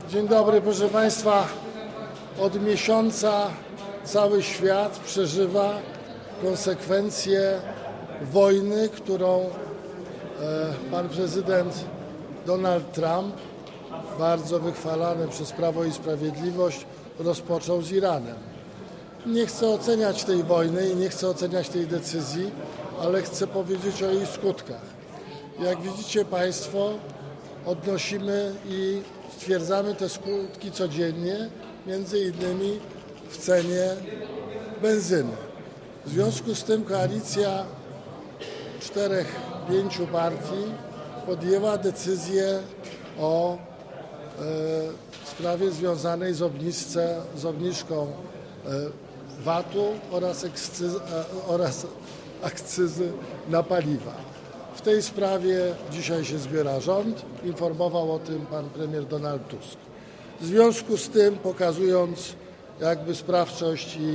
Dzień dobry, proszę Państwa. Od miesiąca cały świat przeżywa konsekwencje wojny, którą pan prezydent Donald Trump, bardzo wychwalany przez Prawo i Sprawiedliwość, rozpoczął z Iranem. Nie chcę oceniać tej wojny i nie chcę oceniać tej decyzji, ale chcę powiedzieć o jej skutkach. Jak widzicie Państwo, odnosimy i stwierdzamy te skutki codziennie, między innymi w cenie benzyny. W związku z tym koalicja 4-5 partii podjęła decyzję o sprawie związanej z obniżką VAT-u oraz akcyzy na paliwa. W tej sprawie dzisiaj się zbiera rząd, informował o tym pan premier Donald Tusk. W związku z tym, pokazując jakby sprawczość i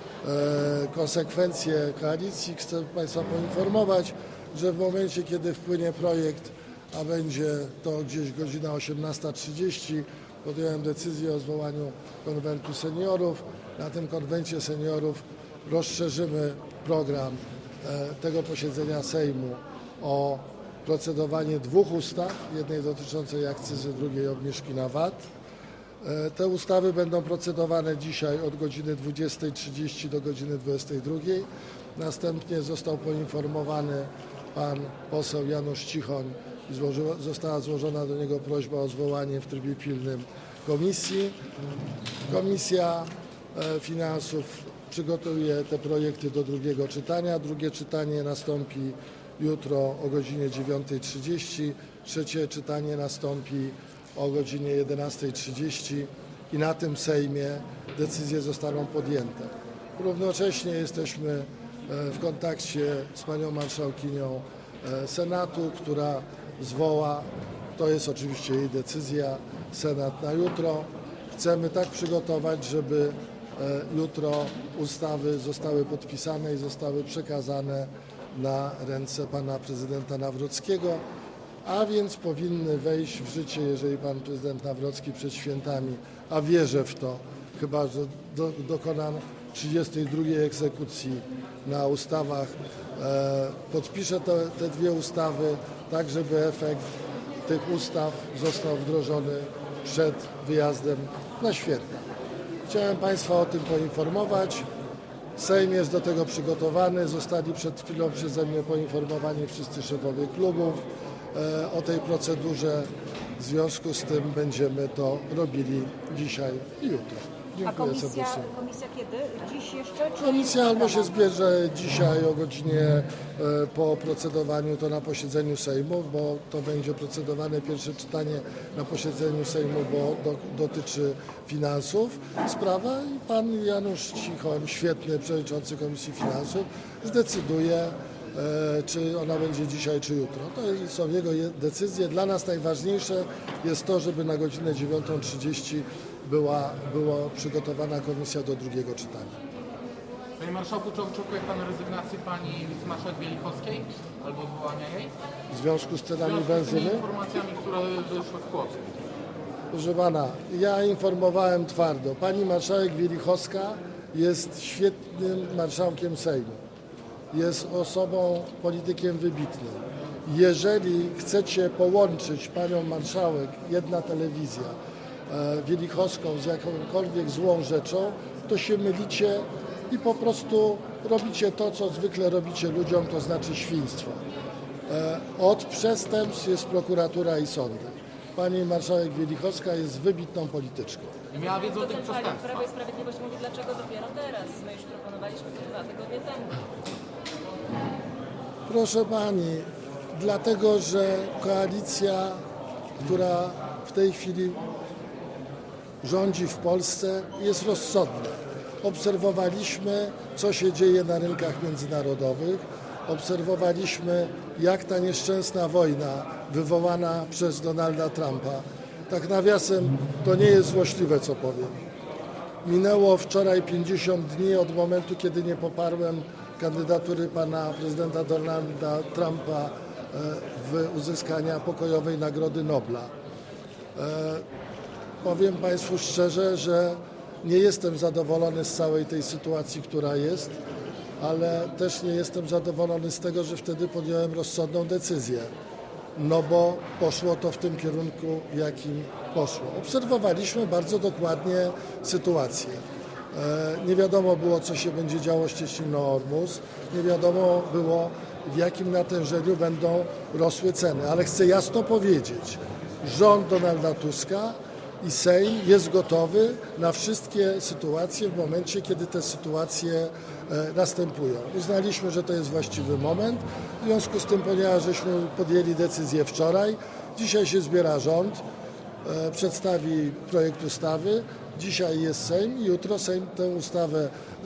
konsekwencje koalicji, chcę Państwa poinformować, że w momencie, kiedy wpłynie projekt, a będzie to gdzieś godzina 18:30, podjąłem decyzję o zwołaniu konwentu seniorów. Na tym konwencie seniorów rozszerzymy program tego posiedzenia Sejmu o procedowanie dwóch ustaw, jednej dotyczącej akcyzy, drugiej obniżki na VAT. Te ustawy będą procedowane dzisiaj od godziny 20:30 do godziny 22:00. Następnie został poinformowany pan poseł Janusz Cichoń i została złożona do niego prośba o zwołanie w trybie pilnym komisji. Komisja Finansów przygotuje te projekty do drugiego czytania. Drugie czytanie nastąpi jutro o godzinie 9:30. Trzecie czytanie nastąpi o godzinie 11:30 i na tym Sejmie decyzje zostaną podjęte. Równocześnie jesteśmy w kontakcie z panią marszałkinią Senatu, która zwoła, to jest oczywiście jej decyzja, Senat na jutro. Chcemy tak przygotować, żeby jutro ustawy zostały podpisane i zostały przekazane na ręce pana prezydenta Nawrockiego, a więc powinny wejść w życie, jeżeli pan prezydent Nawrocki przed świętami, a wierzę w to, chyba że dokona 32. egzekucji na ustawach, podpisze te dwie ustawy, tak żeby efekt tych ustaw został wdrożony przed wyjazdem na święta. Chciałem Państwa o tym poinformować. Sejm jest do tego przygotowany. Zostali przed chwilą przeze mnie poinformowani wszyscy szefowie klubów o tej procedurze. W związku z tym będziemy to robili dzisiaj i jutro. Dziękuję serdecznie. Komisja kiedy? Dziś jeszcze? Komisja albo się zbierze dzisiaj o godzinie po procedowaniu to na posiedzeniu Sejmu, bo to będzie procedowane pierwsze czytanie na posiedzeniu Sejmu, bo dotyczy finansów sprawa i pan Janusz Cichoń, świetny przewodniczący Komisji Finansów, zdecyduje, czy ona będzie dzisiaj, czy jutro. To są jego decyzje. Dla nas najważniejsze jest to, żeby na godzinę 9:30 była przygotowana komisja do drugiego czytania. Panie Marszałku, czy oczekuje Pan rezygnacji Pani wicemarszałek Wielichowskiej albo odwołania jej? W związku z cenami z benzyny? tymi informacjami, które wyszły w Płocku. Proszę pana, ja informowałem twardo. Pani marszałek Wielichowska jest świetnym marszałkiem Sejmu. Jest osobą, politykiem wybitnym. Jeżeli chcecie połączyć panią marszałek, jedna telewizja, Wielichowską z jakąkolwiek złą rzeczą, to się mylicie i po prostu robicie to, co zwykle robicie ludziom, to znaczy świństwo. Od przestępstw jest prokuratura i sądy. Pani marszałek Wielichowska jest wybitną polityczką. I miała wiedzę o tych przestępstwach. Prawo i Sprawiedliwość mówi, dlaczego dopiero teraz? My już proponowaliśmy to 2 tygodnie temu. Proszę pani, dlatego, że koalicja, która w tej chwili rządzi w Polsce, jest rozsądna. Obserwowaliśmy, co się dzieje na rynkach międzynarodowych. Obserwowaliśmy, jak ta nieszczęsna wojna wywołana przez Donalda Trumpa. Tak nawiasem, to nie jest złośliwe, co powiem. Minęło wczoraj 50 dni od momentu, kiedy nie poparłem kandydatury pana prezydenta Donalda Trumpa w uzyskania pokojowej Nagrody Nobla. powiem Państwu szczerze, że nie jestem zadowolony z całej tej sytuacji, która jest, ale też nie jestem zadowolony z tego, że wtedy podjąłem rozsądną decyzję, no bo poszło to w tym kierunku, w jakim poszło. Obserwowaliśmy bardzo dokładnie sytuację. Nie wiadomo było, co się będzie działo z Cieśniną Ormus, nie wiadomo było, w jakim natężeniu będą rosły ceny, ale chcę jasno powiedzieć, rząd Donalda Tuska i Sejm jest gotowy na wszystkie sytuacje w momencie, kiedy te sytuacje następują. Uznaliśmy, że to jest właściwy moment. W związku z tym, ponieważ żeśmy podjęli decyzję wczoraj, dzisiaj się zbiera rząd, przedstawi projekt ustawy. Dzisiaj jest Sejm i jutro Sejm tę ustawę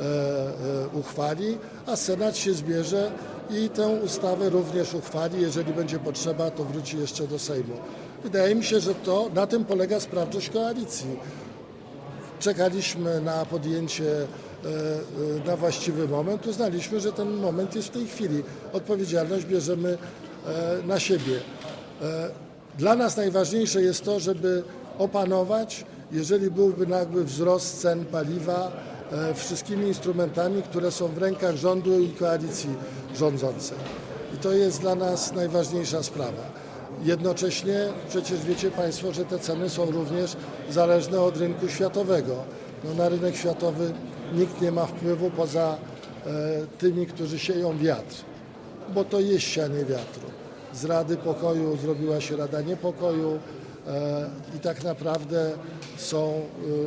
uchwali, a Senat się zbierze i tę ustawę również uchwali. Jeżeli będzie potrzeba, to wróci jeszcze do Sejmu. Wydaje mi się, że na tym polega sprawczość koalicji. Czekaliśmy na podjęcie na właściwy moment. Uznaliśmy, że ten moment jest w tej chwili. Odpowiedzialność bierzemy na siebie. Dla nas najważniejsze jest to, żeby opanować, jeżeli byłby nagły wzrost cen paliwa, wszystkimi instrumentami, które są w rękach rządu i koalicji rządzącej. I to jest dla nas najważniejsza sprawa. Jednocześnie przecież wiecie Państwo, że te ceny są również zależne od rynku światowego. No, na rynek światowy nikt nie ma wpływu poza tymi, którzy sieją wiatr, bo to jest sianie wiatru. Z Rady Pokoju zrobiła się Rada Niepokoju i tak naprawdę są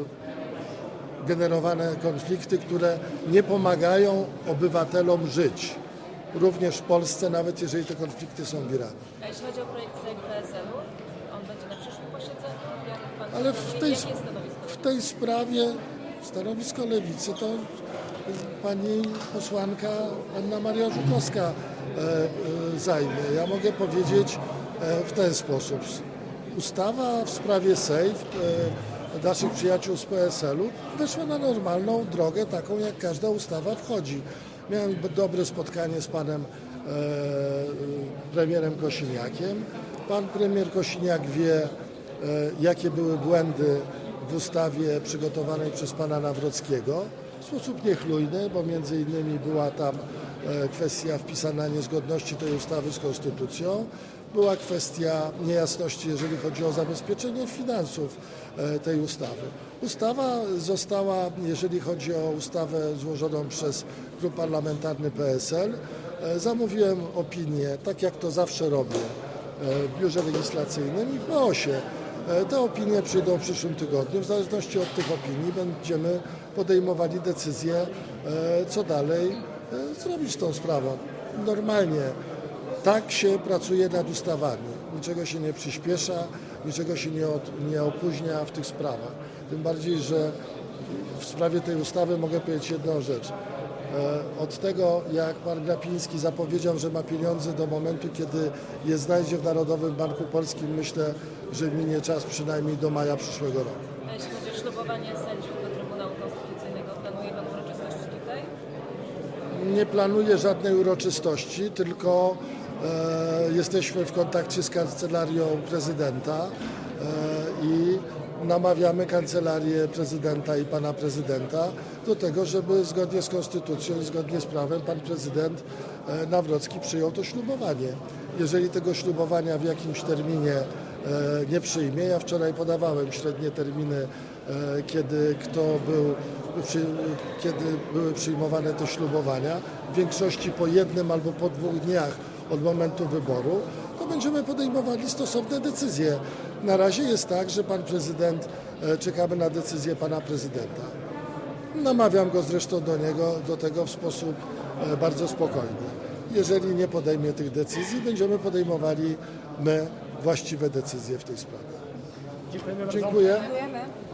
generowane konflikty, które nie pomagają obywatelom żyć. Również w Polsce, nawet jeżeli te konflikty są w Iranie. A jeśli chodzi o projekt PSL-u, on będzie na przyszłym posiedzeniu? Jak pan Ale jakie jest stanowisko? w tej sprawie stanowisko Lewicy to pani posłanka Anna Maria Żukowska zajmie. Ja mogę powiedzieć w ten sposób. Ustawa w sprawie SAFE naszych przyjaciół z PSL-u weszła na normalną drogę, taką jak każda ustawa wchodzi. Miałem dobre spotkanie z panem premierem Kosiniakiem. Pan premier Kosiniak wie, jakie były błędy w ustawie przygotowanej przez pana Nawrockiego. W sposób niechlujny, bo między innymi była tam kwestia wpisania niezgodności tej ustawy z konstytucją. Była kwestia niejasności, jeżeli chodzi o zabezpieczenie finansów tej ustawy. Ustawa została, jeżeli chodzi o ustawę złożoną przez Klub Parlamentarny PSL, zamówiłem opinię, tak jak to zawsze robię w biurze legislacyjnym i w BOŚ-ie. Te opinie przyjdą w przyszłym tygodniu. W zależności od tych opinii będziemy podejmowali decyzję, co dalej zrobić z tą sprawą. Normalnie tak się pracuje nad ustawami. Niczego się nie przyspiesza, niczego się nie opóźnia w tych sprawach. Tym bardziej, że w sprawie tej ustawy mogę powiedzieć jedną rzecz. Od tego, jak pan Glapiński zapowiedział, że ma pieniądze do momentu, kiedy je znajdzie w Narodowym Banku Polskim, myślę, że minie czas przynajmniej do maja przyszłego roku. A jeśli chodzi o ślubowanie sędziów do Trybunału Konstytucyjnego, planuje pan uroczystość tutaj? Nie planuję żadnej uroczystości, tylko jesteśmy w kontakcie z Kancelarią Prezydenta i namawiamy Kancelarię Prezydenta i pana prezydenta do tego, żeby zgodnie z konstytucją i zgodnie z prawem pan prezydent Nawrocki przyjął to ślubowanie. Jeżeli tego ślubowania w jakimś terminie nie przyjmie, ja wczoraj podawałem średnie terminy, kiedy były przyjmowane te ślubowania, w większości po jednym albo po 2 dniach od momentu wyboru, to będziemy podejmowali stosowne decyzje. Na razie jest tak, że pan prezydent, czekamy na decyzję pana prezydenta. Namawiam go zresztą do tego w sposób bardzo spokojny. Jeżeli nie podejmie tych decyzji, będziemy podejmowali my właściwe decyzje w tej sprawie. Dziękujemy bardzo. Dziękuję. Dziękujemy.